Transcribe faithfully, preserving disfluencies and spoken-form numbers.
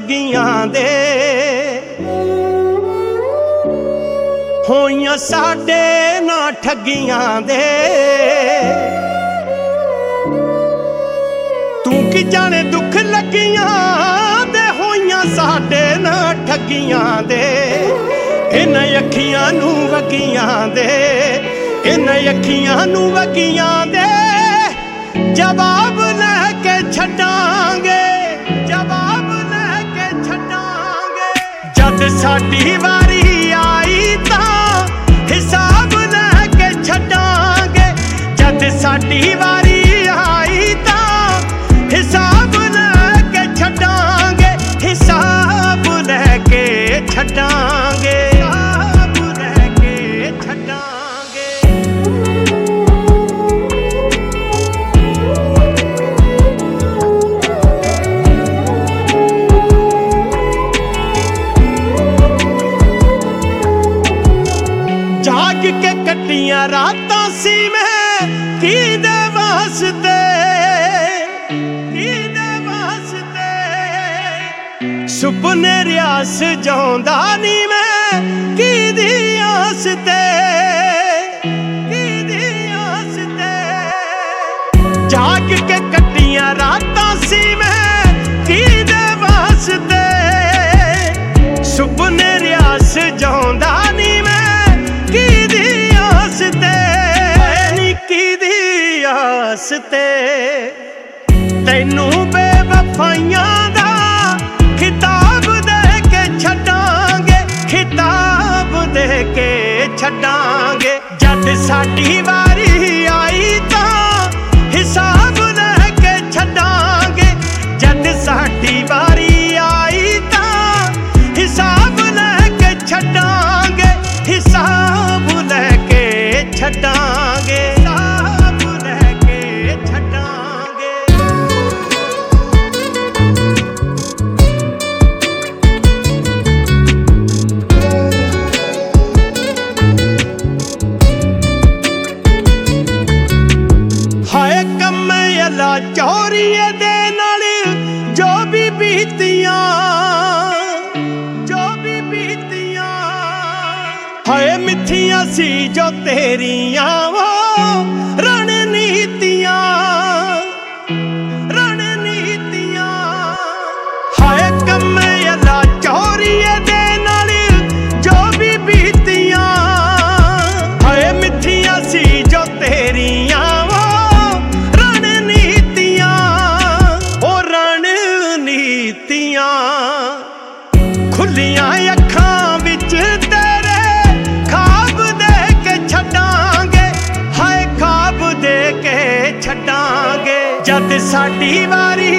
ਲੱਗੀਆਂ ਦੇ ਹੋਈਆਂ ਸਾਡੇ ਨਾ ਠੱਗੀਆਂ ਦੇ। ਤੂੰ ਕੀ ਜਾਣੇ ਦੁੱਖ ਲੱਗੀਆਂ ਦੇ ਹੋਈਆਂ ਸਾਡੇ ਨਾ ਠੱਗੀਆਂ ਦੇ। ਇਹਨਾਂ ਅੱਖੀਆਂ ਨੂੰ ਵਗੀਆਂ ਦੇ ਇਹਨਾਂ ਅੱਖੀਆਂ ਨੂੰ ਵਗੀਆਂ ਦੇ ਜਵਾਬ ਲੈ ਕੇ ਛੱਡਾਂਗੇ ਜਵਾਬ ਲੈ ਕੇ ਛੱਡਾਂਗੇ। ਜਦ ਸਾਡੀ ਵਾਰੀ ਆਈ ਤਾਂ ਹਿਸਾਬ ਲੈ ਕੇ ਛੱਡਾਂਗੇ। ਜਦ ਸਾਡੀ ਵਾਰੀ ਆਈ ਤਾਂ ਹਿਸਾਬ ਲੈ ਕੇ ਛੱਡਾਂਗੇ ਹਿਸਾਬ ਲੈ ਕੇ ਛੱਡਾਂਗੇ ਹਿਸਾਬ ਲੈ ਕੇ ਛੱਡਾਂਗੇ। ਜਾਗ ਕੇ ਕੱਟੀਆਂ ਰਾਤਾਂ ਸੀ ਮੈਂ ਕਿਹਦੇ ਵਾਸਤੇ ਕਿਹਦੇ ਵਾਸਤੇ। ਸੁਪਨੇ ਰਿਆਸ ਜਾਉਂਦਾ ਨੀ ਮੈਂ ਕਿਹਦੀ ਆਸ ਤੇ ਕਿਹਦੀ ਆਸ ਤੇ। ਜਾਗ ਕੇ ਕੱਟੀਆਂ ਰਾਤਾਂ ਸੀ ਮੈਂ ਕਿਹਦੇ ਵਾਸਤੇ। ਸੁਪਨੇ ਰਿਆਸ ਜਾਉਂਦਾ ਨੀ ਮੈਂ ਕਿਹਦੀ ਆਸ ਤੇ ਨੀ ਕਿਹਦੀ ਆਸ ਤੇ। ਤੈਨੂੰ ਬੇਵਫਾਈਆਂ ਦਾ ਖਿਤਾਬ ਦੇ ਕੇ ਛੱਡਾਂਗੇ ਖਿਤਾਬ ਦੇ ਕੇ ਛੱਡਾਂਗੇ। ਜਦ ਸਾਡੀ ਵਾਰੀ ਆਈ ਤਾਂ ਹਿਸਾਬ ਲੈ ਕੇ ਛੱਡਾਂਗੇ। ਜਦ ਸਾਡੀ ਵਾਰੀ ਆਈ ਤਾਂ ਹਿਸਾਬ ਲੈ ਕੇ ਛੱਡਾਂਗੇ ਹਿਸਾਬ ਲੈ ਕੇ ਛੱਡਾਂਗੇ ਹਿਸਾਬ ਲੈ ਕੇ ਛੱਡਾਂਗੇ। ਹਾਏ ਕੰਮੇ ਅੱਲਾ ਚੋਰੀਏ ਦੇ ਨਾਲ ਜੋ ਵੀ ਬੀਤੀਆਂ ਜੋ ਵੀ ਬੀਤੀਆਂ। ਹਾਏ ਮਿੱਠੀਆਂ ਸੀ ਜੋ ਤੇਰੀਆਂ ਵੋ ਰਣਨੀਤੀਆਂ ਰਣਨੀਤੀਆਂ। ਹਾਏ ਕੰਮੇ ਅੱਲਾ ਚੋਰੀਏ ਦੇ ਨਾਲ ਜੋ ਵੀ ਬੀਤੀਆਂ। ਹਾਏ ਮਿੱਠੀਆਂ ਸੀ ਜੋ ਤੇਰੀਆਂ ਵੋ ਰਣਨੀਤੀਆਂ ਉਹ ਰਣਨੀਤੀਆਂ। ਖੁੱਲੀਆਂ ਅੱਖਾਂ ਵਿੱਚ ਤੇਰੇ ਖਾਬ ਦੇ ਕੇ ਛੱਡਾਂਗੇ ਹਾਏ ਖਾਬ ਦੇ ਕੇ ਛੱਡਾਂਗੇ। ਜਦ ਸਾਡੀ ਵਾਰੀ